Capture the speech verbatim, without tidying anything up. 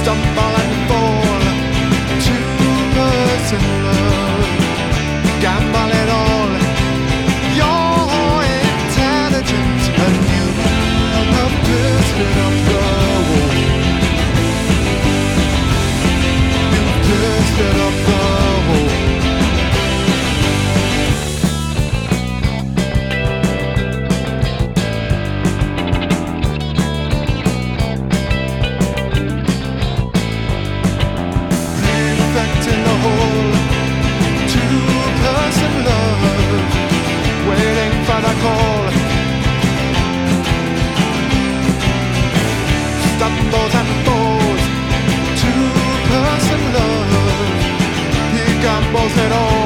stumble and fall. Two-person love, gamble it all. You're intelligent and you have twisted up the wall. You've twisted up the wall. In the hole, two-person love, waiting for the call. Stumbles and falls, two-person love, he gambles it all.